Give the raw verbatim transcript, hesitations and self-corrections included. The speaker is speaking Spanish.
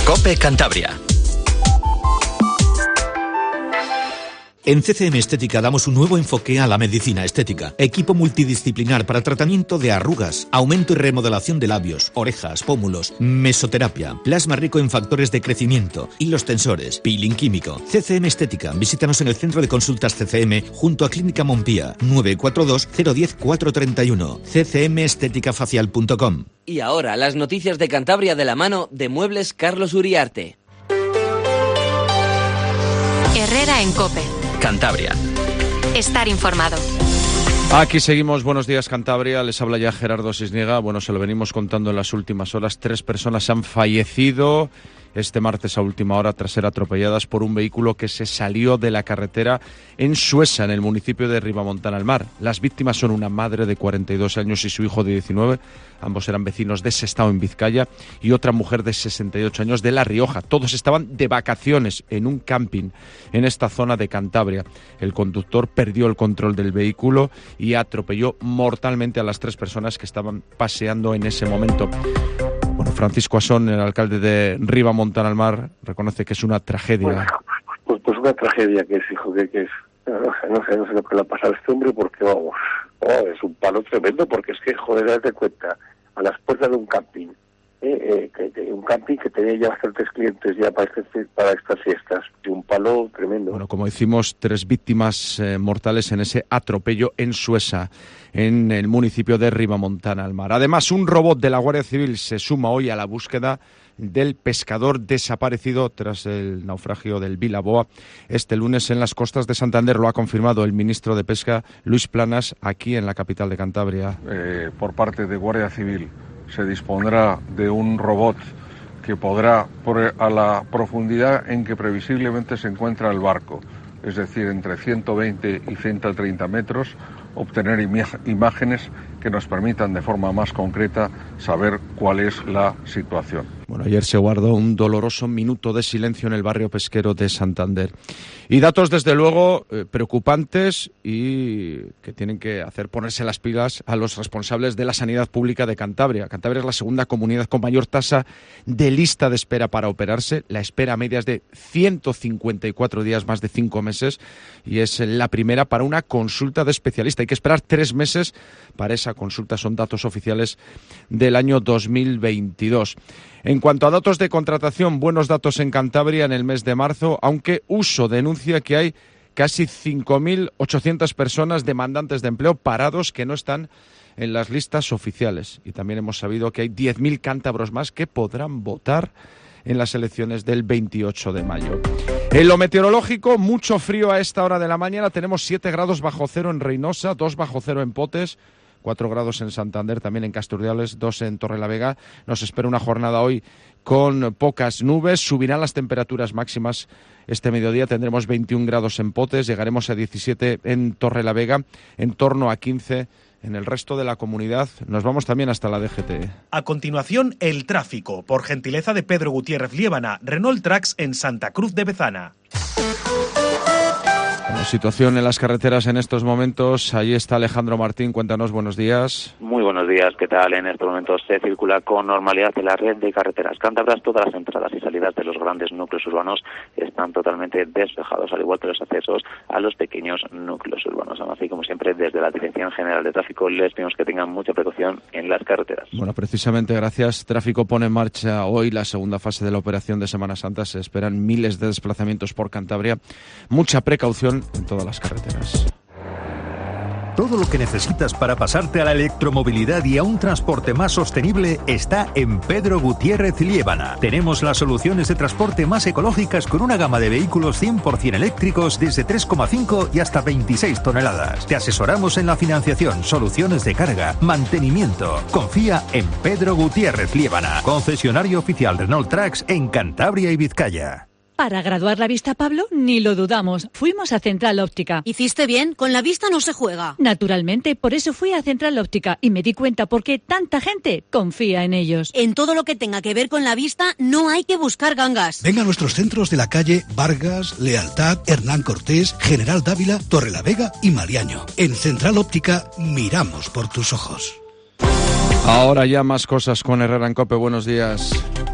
COPE Cantabria. En C C M Estética damos un nuevo enfoque a la medicina estética. Equipo multidisciplinar para tratamiento de arrugas, aumento y remodelación de labios, orejas, pómulos, mesoterapia, plasma rico en factores de crecimiento, hilos tensores, peeling químico. C C M Estética. Visítanos en el Centro de Consultas C C M junto a Clínica Montpía, nueve cuatro dos cero uno cero cuatro tres uno, c c m estética facial punto com. Y ahora las noticias de Cantabria de la mano de Muebles Carlos Uriarte. Herrera en COPE. Cantabria. Estar informado. Aquí seguimos. Buenos días, Cantabria. Les habla ya Gerardo Cisniega. Bueno, se lo venimos contando en las últimas horas. Tres personas han fallecido este martes a última hora tras ser atropelladas por un vehículo que se salió de la carretera en Suesa, en el municipio de Ribamontana al Mar. Las víctimas son una madre de cuarenta y dos años y su hijo de diecinueve. Ambos eran vecinos de Sestao, en Vizcaya, y otra mujer de sesenta y ocho años de La Rioja. Todos estaban de vacaciones en un camping en esta zona de Cantabria. El conductor perdió el control del vehículo y atropelló mortalmente a las tres personas que estaban paseando en ese momento. Bueno, Francisco Asón, el alcalde de Ribamontana al Mar, reconoce que es una tragedia. Bueno, pues, pues una tragedia que es, hijo, que, que es... No sé, no sé, no sé lo que le ha pasado a este hombre porque, vamos, oh, es un palo tremendo porque es que, joder, date cuenta, a las puertas de un camping, eh, eh, que, que, un camping que tenía ya bastantes clientes ya para, este, para estas fiestas, y un palo tremendo. Bueno, como decimos, tres víctimas eh, mortales en ese atropello en Suesa, en el municipio de Ribamontana al Mar. Además, un robot de la Guardia Civil se suma hoy a la búsqueda del pescador desaparecido tras el naufragio del Vilaboa este lunes en las costas de Santander. Lo ha confirmado el ministro de Pesca, Luis Planas, aquí en la capital de Cantabria. Eh, por parte de Guardia Civil se dispondrá de un robot que podrá, por, a la profundidad en que previsiblemente se encuentra el barco, es decir, entre ciento veinte y ciento treinta metros, obtener ima- imágenes que nos permitan de forma más concreta saber cuál es la situación. Bueno, ayer se guardó un doloroso minuto de silencio en el barrio pesquero de Santander. Y datos, desde luego, eh, preocupantes y que tienen que hacer ponerse las pilas a los responsables de la sanidad pública de Cantabria. Cantabria es la segunda comunidad con mayor tasa de lista de espera para operarse. La espera media es de ciento cincuenta y cuatro días, más de cinco meses, y es la primera para una consulta de especialista. Hay que esperar tres meses para esa consulta. Son datos oficiales del año dos mil veintidós. En cuanto a datos de contratación, buenos datos en Cantabria en el mes de marzo, aunque Uso denuncia que hay casi cinco mil ochocientas personas demandantes de empleo parados que no están en las listas oficiales. Y también hemos sabido que hay diez mil cántabros más que podrán votar en las elecciones del veintiocho de mayo. En lo meteorológico, mucho frío a esta hora de la mañana. Tenemos siete grados bajo cero en Reynosa, dos bajo cero en Potes, cuatro grados en Santander, también en Casturdiales, dos en Torrelavega. Nos espera una jornada hoy con pocas nubes. Subirán las temperaturas máximas este mediodía. Tendremos veintiún grados en Potes, llegaremos a diecisiete en Torrelavega, en torno a quince en el resto de la comunidad. Nos vamos también hasta la D G T. A continuación, el tráfico, por gentileza de Pedro Gutiérrez Liébana, Renault Trax en Santa Cruz de Bezana. La situación en las carreteras en estos momentos. Ahí está Alejandro Martín. Cuéntanos, buenos días. Muy buenos días, ¿qué tal? En estos momentos se circula con normalidad en la red de carreteras cántabras. Todas las entradas y salidas de los grandes núcleos urbanos están totalmente despejados, al igual que los accesos a los pequeños núcleos urbanos. Aún así, como siempre, desde la Dirección General de Tráfico les pedimos que tengan mucha precaución en las carreteras. Bueno, precisamente gracias. Tráfico pone en marcha hoy la segunda fase de la operación de Semana Santa. Se esperan miles de desplazamientos por Cantabria. Mucha precaución en todas las carreteras. Todo lo que necesitas para pasarte a la electromovilidad y a un transporte más sostenible está en Pedro Gutiérrez Liébana. Tenemos las soluciones de transporte más ecológicas con una gama de vehículos cien por ciento eléctricos desde tres coma cinco y hasta veintiséis toneladas. Te asesoramos en la financiación, soluciones de carga, mantenimiento. Confía en Pedro Gutiérrez Liébana, concesionario oficial Renault Trax en Cantabria y Vizcaya. Para graduar la vista, Pablo, ni lo dudamos. Fuimos a Central Óptica. ¿Hiciste bien? Con la vista no se juega. Naturalmente, por eso fui a Central Óptica y me di cuenta por qué tanta gente confía en ellos. En todo lo que tenga que ver con la vista no hay que buscar gangas. Venga a nuestros centros de la calle Vargas, Lealtad, Hernán Cortés, General Dávila, Torrelavega y Mariaño. En Central Óptica miramos por tus ojos. Ahora ya más cosas con Herrera en COPE. Buenos días.